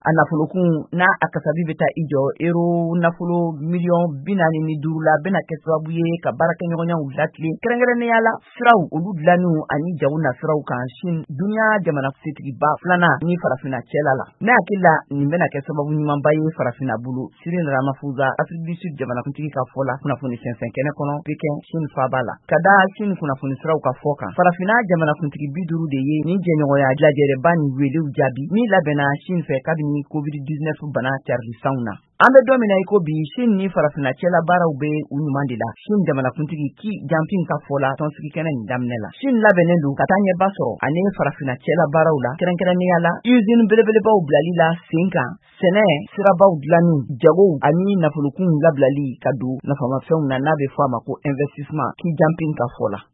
a nafolokun n'a a kasabi bɛ taa i jɔ euro nafolo miliyɔn 45 la bɛna kɛ sababu ye ka baarakɛɲɔgɔnyaw latilen kɛrɛnkɛrɛnnenya la siraw olu dilanniw ani jago nasiraw kan Chine duniya jamana setigiba filanan ni farafina cɛla la. Ne hakili la nin bɛna kɛ sababu ɲumanba ye farafina bolo. Cyril Ramaphosa Afrique du Sud jamanakuntigi ka fɔ la kunnafoni sɛnsɛn kɛnɛ kɔnɔ Pekin Chine faaba la. Ka da Chine kunnafoni siraw ka fɔ kan farafina jamanakuntigi 50 de ye ni jɛɲɔgɔnya lajɛrɛba ni welew jaabi min labɛnna Chine fɛ kabini COVID-19 bana carilisanw na. An bɛ don min na i ko bi Chine ni farafina cɛla baaraw bɛ u ɲuman de la. Chine jamanakuntigi Xi Jinping ka fɔ la tɔnsigi kɛnɛ nin daminɛ la. Chine labɛnnen don ka taa ɲɛba sɔrɔ ani farafina cɛla baaraw la kɛrɛnkɛrɛnnenya la usine belebelebaw bilali la sen kan sɛnɛ sirabaw dilanni jagow ani nafolokun labilali ka don nafamafɛnw na n'a bɛ fɔ a ma ko investissement Xi Jinping ka fɔ la.